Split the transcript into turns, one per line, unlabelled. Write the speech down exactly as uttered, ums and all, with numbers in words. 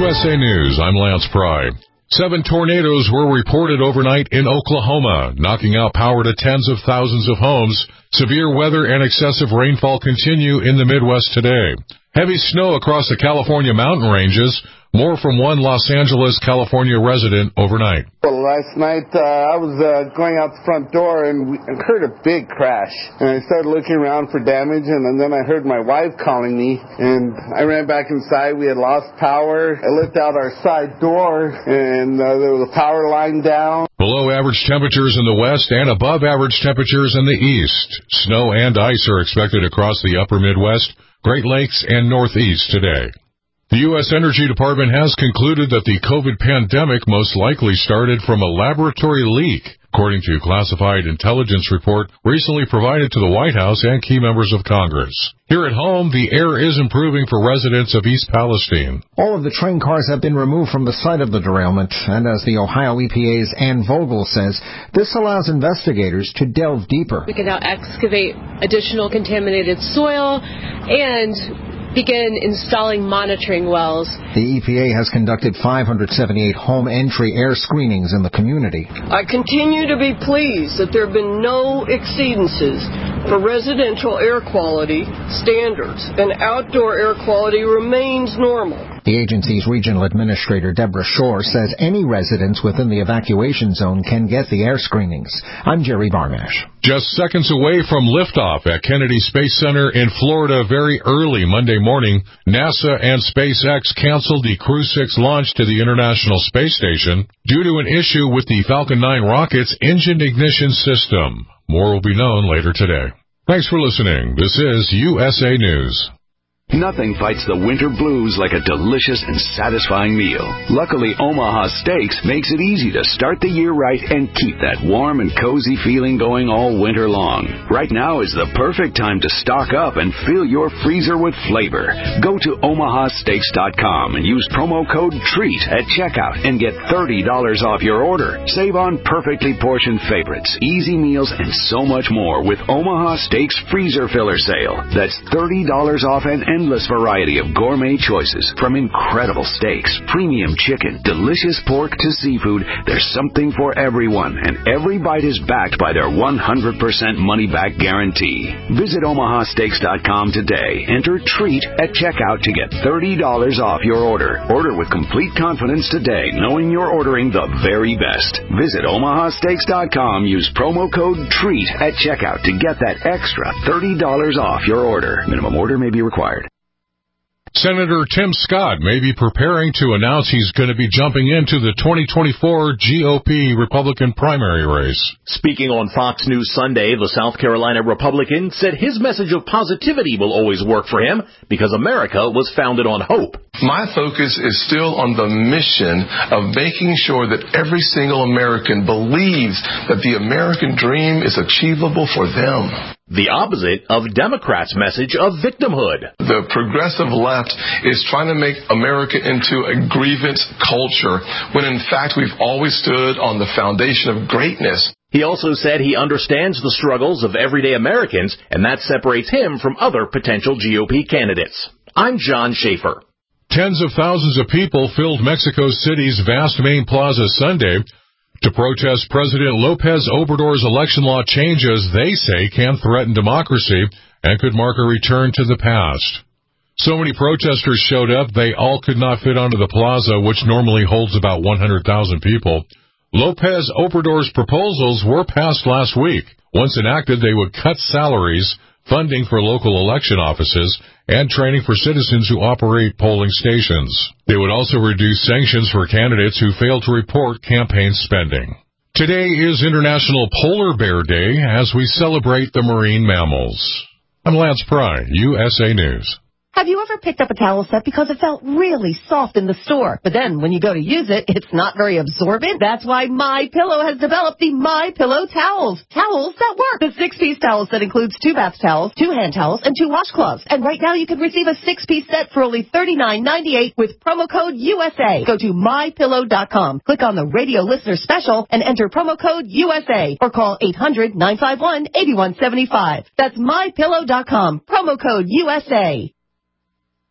S A News, I'm Lance Pry. Seven tornadoes were reported overnight in Oklahoma, knocking out power to tens of thousands of homes. Severe weather and excessive rainfall continue in the Midwest today. Heavy snow across the California mountain ranges. More from one Los Angeles, California resident overnight.
Well, last night uh, I was uh, going out the front door and we heard a big crash. And I started looking around for damage, and, and then I heard my wife calling me. And I ran back inside. We had lost power. I looked out our side door, and uh, there was a power line down.
Below average temperatures in the west and above average temperatures in the east. Snow and ice are expected across the upper Midwest, Great Lakes, and Northeast today. The U S Energy Department has concluded that the COVID pandemic most likely started from a laboratory leak, according to a classified intelligence report recently provided to the White House and key members of Congress. Here at home, the air is improving for residents of East Palestine.
All of the train cars have been removed from the site of the derailment, and as the Ohio E P A's Ann Vogel says, this allows investigators to delve deeper.
We can now excavate additional contaminated soil and begin installing monitoring wells.
The E P A has conducted five hundred seventy-eight home entry air screenings in the community.
I continue to be pleased that there have been no exceedances for residential air quality standards, and outdoor air quality remains normal.
The agency's regional administrator, Deborah Shore, says any residents within the evacuation zone can get the air screenings. I'm Jerry Barnash.
Just seconds away from liftoff at Kennedy Space Center in Florida very early Monday morning, NASA and SpaceX canceled the Crew six launch to the International Space Station due to an issue with the Falcon nine rocket's engine ignition system. More will be known later today. Thanks for listening. This is U S A News.
Nothing fights the winter blues like a delicious and satisfying meal. Luckily, Omaha Steaks makes it easy to start the year right and keep that warm and cozy feeling going all winter long. Right now is the perfect time to stock up and fill your freezer with flavor. Go to omaha steaks dot com and use promo code TREAT at checkout and get thirty dollars off your order. Save on perfectly portioned favorites, easy meals, and so much more with Omaha Steaks Freezer Filler Sale. That's thirty dollars off an endless variety of gourmet choices, from incredible steaks, premium chicken, delicious pork to seafood. There's something for everyone, and every bite is backed by their one hundred percent money-back guarantee. Visit omaha steaks dot com today. Enter TREAT at checkout to get thirty dollars off your order. Order with complete confidence today, knowing you're ordering the very best. Visit omaha steaks dot com. Use promo code TREAT at checkout to get that extra thirty dollars off your order. Minimum order may be required.
Senator Tim Scott may be preparing to announce he's going to be jumping into the twenty twenty-four G O P Republican primary race.
Speaking on Fox News Sunday, the South Carolina Republican said his message of positivity will always work for him because America was founded on hope.
My focus is still on the mission of making sure that every single American believes that the American dream is achievable for them.
The opposite of Democrats' message of victimhood.
The progressive left is trying to make America into a grievance culture, when in fact we've always stood on the foundation of greatness.
He also said he understands the struggles of everyday Americans, and that separates him from other potential G O P candidates. I'm John Schaefer.
Tens of thousands of people filled Mexico City's vast main plaza Sunday to protest President López Obrador's election law changes they say can threaten democracy and could mark a return to the past. So many protesters showed up, they all could not fit onto the plaza, which normally holds about one hundred thousand people. López Obrador's proposals were passed last week. Once enacted, they would cut salaries, funding for local election offices, and training for citizens who operate polling stations. They would also reduce sanctions for candidates who fail to report campaign spending. Today is International Polar Bear Day as we celebrate the marine mammals. I'm Lance Pry, U S A News.
Have you ever picked up a towel set because it felt really soft in the store, but then when you go to use it, it's not very absorbent? That's why MyPillow has developed the MyPillow towels. Towels that work. The six-piece towel set includes two bath towels, two hand towels, and two washcloths. And right now you can receive a six-piece set for only thirty-nine ninety-eight with promo code U S A. Go to my pillow dot com, click on the radio listener special, and enter promo code U S A, or call eight hundred nine five one eight one seven five. That's my pillow dot com, promo code U S A.